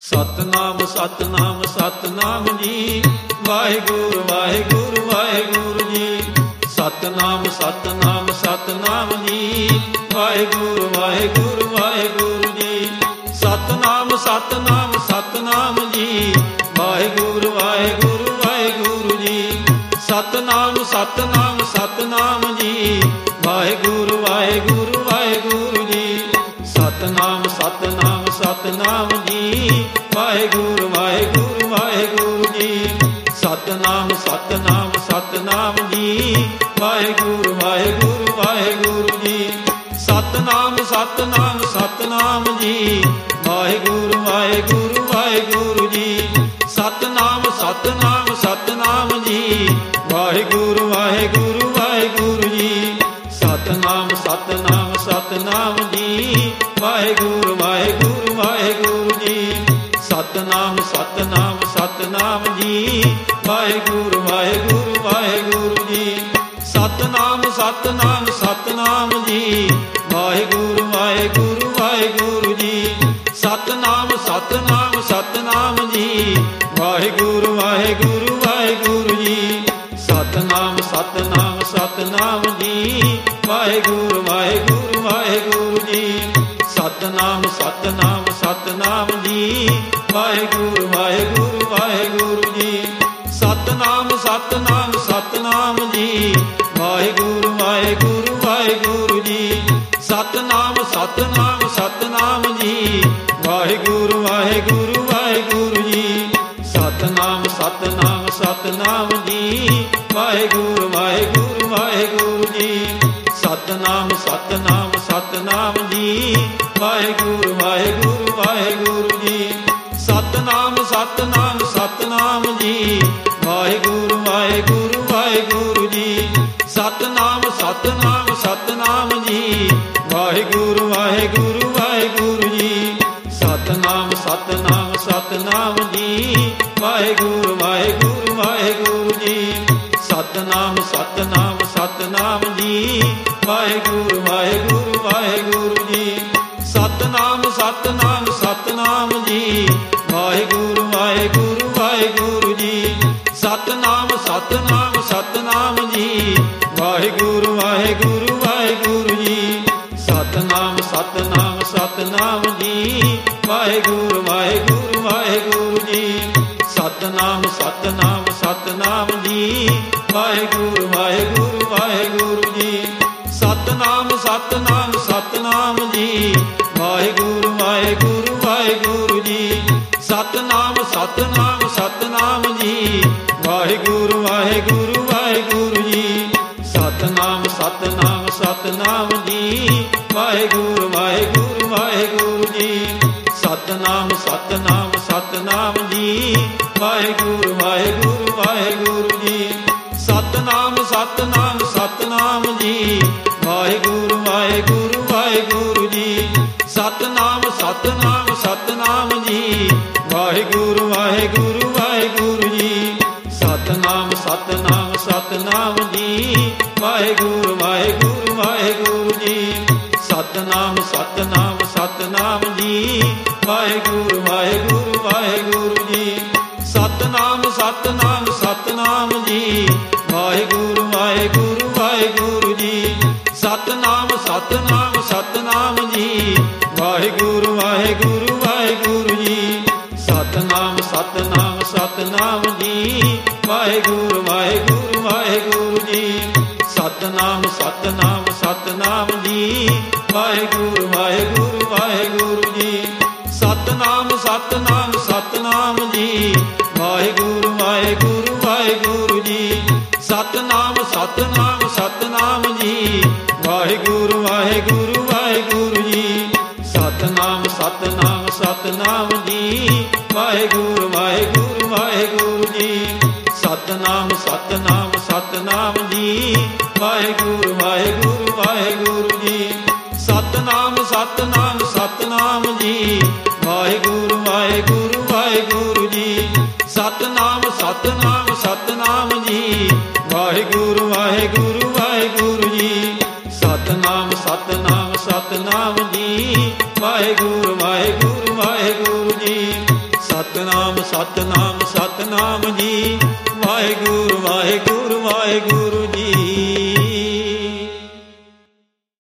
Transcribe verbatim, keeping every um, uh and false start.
ਸਤਨਾਮ ਸਤਨਾਮ ਸਤਨਾਮ ਜੀ, ਵਾਹਿਗੁਰੂ ਵਾਹਿਗੁਰੂ ਵਾਹਿਗੁਰੂ ਜੀ। ਸਤਨਾਮ ਸਤਨਾਮ ਸਤਨਾਮ ਜੀ, ਵਾਹਿਗੁਰੂ ਵਾਹਿਗੁਰੂ ਵਾਹਿਗੁਰੂ ਜੀ। ਸਤਨਾਮ ਸਤਨਾਮ ਸਤਨਾਮ ਜੀ, ਵਾਹਿਗੁਰੂ ਵਾਹਿਗੁਰੂ ਵਾਹਿਗੁਰੂ ਜੀ। ਸਤਨਾਮ ਸਤਨਾਮ ਸਤਨਾਮ ਜੀ, ਵਾਹਿਗੁਰੂ ਵਾਹਿਗੁਰੂ ਵਾਹਿਗੁਰੂ ਜੀ। ਸਤਨਾਮ ਸਤਨਾਮ ਸਤਨਾਮ ਜੀ, ਵਾਹਿਗੁਰੂ ਵਾਹਿਗੁਰੂ ਵਾਹਿਗੁਰੂ ਜੀ। ਸਤਨਾਮ ਸਤਨਾਮ ਸਤਨਾਮ ਜੀ, ਵਾਹਿਗੁਰੂ ਵਾਹਿਗੁਰੂ ਵਾਹਿਗੁਰੂ ਜੀ। ਸਤਨਾਮ ਸਤਨਾਮ ਸਤਨਾਮ ਜੀ, ਵਾਹਿਗੁਰੂ ਵਾਹਿਗੁਰੂ ਵਾਹਿਗੁਰੂ ਜੀ। ਸਤਨਾਮ ਸਤਨਾਮ ਸਤਨਾਮ ਜੀ, ਵਾਹਿਗੁਰੂ ਵਾਹਿਗੁਰੂ ਵਾਹਿਗੁਰੂ ਜੀ। ਸਤਨਾਮ ਸਤਨਾਮ ਸਤਨਾਮ ਜੀ, ਵਾਹਿਗੁਰੂ ਵਾਹਿਗੁਰੂ ਵਾਹਿਗੁਰੂ ਜੀ। ਸਤਨਾਮ ਸਤਨਾਮ ਸਤਨਾਮ ਜੀ, ਵਾਹਿਗੁਰੂ ਵਾਹਿਗੁਰੂ ਵਾਹਿਗੁਰੂ ਜੀ। ਸਤਨਾਮ ਸਤਨਾਮ ਸਤਨਾਮ ਜੀ, ਵਾਹਿਗੁਰੂ ਵਾਹਿਗੁਰੂ ਵਾਹਿਗੁਰੂ ਜੀ। ਸਤਨਾਮ ਸਤਨਾਮ ਸਤਨਾਮ ਜੀ, ਵਾਹਿਗੁਰੂ ਵਾਹਿਗੁਰੂ ਵਾਹਿਗੁਰੂ ਜੀ। ਸਤਨਾਮ ਸਤਨਾਮ ਸਤਨਾਮ ਜੀ, ਵਾਹਿਗੁਰੂ ਵਾਹਿਗੁਰੂ ਵਾਹਿਗੁਰੂ ਜੀ। ਸਤਨਾਮ ਸਤਨਾਮ ਸਤਨਾਮ ਜੀ, ਵਾਹਿਗੁਰੂ ਵਾਹਿਗੁਰੂ ਵਾਹਿਗੁਰੂ ਜੀ। ਸਤਨਾਮ ਸਤਨਾਮ ਸਤਨਾਮ ਜੀ, ਵਾਹਿਗੁਰੂ ਵਾਹਿਗੁਰੂ ਵਾਹਿਗੁਰੂ ਜੀ। ਸਤਨਾਮ ਸਤਨਾਮ ਸਤਨਾਮ ਜੀ, ਵਾਹਿਗੁਰੂ ਵਾਹਿਗੁਰੂ ਵਾਹਿਗੁਰੂ ਜੀ। ਸਤਨਾਮ ਸਤਨਾਮ ਸਤਨਾਮ ਜੀ, ਵਾਹਿਗੁਰੂ ਵਾਹਿਗੁਰੂ ਵਾਹਿਗੁਰੂ ਜੀ। ਸਤਨਾਮ ਸਤਨਾਮ ਸਤਨਾਮ ਜੀ, ਵਾਹਿਗੁਰੂ ਵਾਹਿਗੁਰੂ ਵਾਹਿਗੁਰੂ ਜੀ। ਸਤਨਾਮ ਸਤਨਾਮ ਸਤਨਾਮ ਜੀ, ਵਾਹਿਗੁਰੂ ਵਾਹਿਗੁਰੂ ਵਾਹਿਗੁਰੂ ਜੀ। ਸਤਨਾਮ ਸਤਨਾਮ ਸਤਨਾਮ ਜੀ, ਵਾਹਿਗੁਰੂ ਵਾਹਿਗੁਰੂ ਵਾਹਿਗੁਰੂ ਜੀ। ਸਤਨਾਮ ਸਤਨਾਮ ਸਤਨਾਮ ਜੀ, ਵਾਹਿਗੁਰੂ ਵਾਹਿਗੁਰੂ ਵਾਹਿਗੁਰੂ ਜੀ। ਸਤਨਾਮ ਸਤਨਾਮ ਸਤਨਾਮ ਜੀ, ਵਾਹਿਗੁਰੂ ਵਾਹਿਗੁਰੂ ਵਾਹਿਗੁਰੂ ਜੀ। ਸਤਨਾਮ ਸਤਨਾਮ ਸਤਨਾਮ ਜੀ, ਵਾਹਿਗੁਰੂ ਵਾਹਿਗੁਰੂ ਵਾਹਿਗੁਰੂ ਜੀ। ਸਤਨਾਮ ਸਤਨਾਮ ਸਤਨਾਮ ਜੀ, ਵਾਹਿਗੁਰੂ ਵਾਹਿਗੁਰੂ ਵਾਹਿਗੁਰੂ ਜੀ। ਸਤਨਾਮ ਸਤਨਾਮ ਸਤਨਾਮ ਜੀ, ਵਾਹਿਗੁਰੂ ਵਾਹਿਗੁਰੂ ਵਾਹਿਗੁਰੂ ਜੀ। ਸਤਨਾਮ ਸਤਨਾਮ ਸਤਨਾਮ ਜੀ, ਵਾਹਿਗੁਰੂ ਵਾਹਿਗੁਰੂ ਵਾਹਿਗੁਰੂ ਜੀ। ਸਤਨਾਮ ਸਤਨਾਮ ਸਤਨਾਮ ਜੀ, ਵਾਹਿਗੁਰੂ ਵਾਹਿਗੁਰੂ ਵਾਹਿਗੁਰੂ ਜੀ। ਸਤਨਾਮ ਸਤਨਾਮ ਸਤਨਾਮ ਜੀ, ਵਾਹਿਗੁਰੂ ਵਾਹਿਗੁਰੂ ਵਾਹਿਗੁਰੂ ਜੀ। ਸਤਨਾਮ ਸਤਨਾਮ ਸਤਨਾਮ ਜੀ, ਵਾਹਿਗੁਰੂ ਵਾਹਿਗੁਰੂ ਵਾਹਿਗੁਰੂ ਜੀ। ਸਤਨਾਮ ਸਤਨਾਮ ਸਤਨਾਮ ਜੀ, ਵਾਹਿਗੁਰੂ ਵਾਹਿਗੁਰੂ ਵਾਹਿਗੁਰੂ ਜੀ। ਸਤਨਾਮ ਸਤਨਾਮ ਸਤਨਾਮ ਜੀ, ਵਾਹਿਗੁਰੂ ਵਾਹਿਗੁਰੂ ਵਾਹਿਗੁਰੂ ਜੀ। ਸਤਨਾਮ ਸਤਨਾਮ ਸਤਨਾਮ ਜੀ, ਵਾਹਿਗੁਰੂ ਵਾਹਿਗੁਰੂ ਵਾਹਿਗੁਰੂ ਜੀ। ਸਤਨਾਮ ਸਤਨਾਮ ਸਤਨਾਮ ਜੀ, ਵਾਹਿਗੁਰੂ ਵਾਹਿਗੁਰੂ ਵਾਹਿਗੁਰੂ ਜੀ। ਸਤਨਾਮ ਸਤਨਾਮ ਸਤਨਾਮ ਜੀ, ਵਾਹਿਗੁਰੂ ਵਾਹਿਗੁਰੂ ਵਾਹਿਗੁਰੂ ਜੀ। ਸਤਨਾਮ ਸਤਨਾਮ ਸਤਨਾਮ ਜੀ, ਵਾਹਿਗੁਰੂ ਵਾਹਿਗੁਰੂ ਵਾਹਿਗੁਰੂ ਜੀ। ਸਤਨਾਮ ਸਤਨਾਮ ਸਤਨਾਮ ਜੀ, ਵਾਹਿਗੁਰੂ ਵਾਹਿਗੁਰੂ ਵਾਹਿਗੁਰੂ ਜੀ। ਸਤਨਾਮ ਸਤਨਾਮ ਸਤਨਾਮ ਜੀ, ਵਾਹਿਗੁਰੂ ਵਾਹਿਗੁਰੂ ਵਾਹਿਗੁਰੂ ਜੀ। ਸਤਨਾਮ ਸਤਨਾਮ ਸਤਨਾਮ ਜੀ, ਵਾਹਿਗੁਰੂ ਵਾਹਿਗੁਰੂ ਵਾਹਿਗੁਰੂ ਜੀ। ਸਤਨਾਮ ਸਤਨਾਮ ਸਤਨਾਮ ਜੀ, ਵਾਹਿਗੁਰੂ ਵਾਹਿਗੁਰੂ ਵਾਹਿਗੁਰੂ ਜੀ। ਸਤਨਾਮ ਸਤਨਾਮ ਸਤਨਾਮ ਜੀ, ਵਾਹਿਗੁਰੂ ਵਾਹਿਗੁਰੂ ਵਾਹਿਗੁਰੂ ਜੀ। ਸਤਨਾਮ ਸਤਨਾਮ ਸਤਨਾਮ ਜੀ, ਵਾਹਿਗੁਰੂ ਵਾਹਿਗੁਰੂ ਵਾਹਿਗੁਰੂ ਜੀ। ਸਤਨਾਮ ਸਤਨਾਮ ਸਤਨਾਮ ਜੀ, ਵਾਹਿਗੁਰੂ ਵਾਹਿਗੁਰੂ ਵਾਹਿਗੁਰੂ ਜੀ। ਸਤਨਾਮ ਸਤਨਾਮ ਸਤਨਾਮ ਜੀ, ਵਾਹਿਗੁਰੂ ਵਾਹਿਗੁਰੂ ਵਾਹਿਗੁਰੂ ਜੀ। ਸਤਨਾਮ ਸਤਨਾਮ ਸਤਨਾਮ ਜੀ, ਵਾਹਿਗੁਰੂ ਵਾਹਿਗੁਰੂ ਵਾਹਿਗੁਰੂ ਜੀ। ਸਤਨਾਮ ਸਤਨਾਮ ਸਤਨਾਮ ਜੀ, ਵਾਹਿਗੁਰੂ ਵਾਹਿਗੁਰੂ ਵਾਹਿਗੁਰੂ ਜੀ। ਸਤਨਾਮ ਸਤਨਾਮ ਸਤਨਾਮ ਜੀ। ਵਾਹਿਗੁਰੂ ਵਾਹਿਗੁਰੂ ਵਾਹਿਗੁਰੂ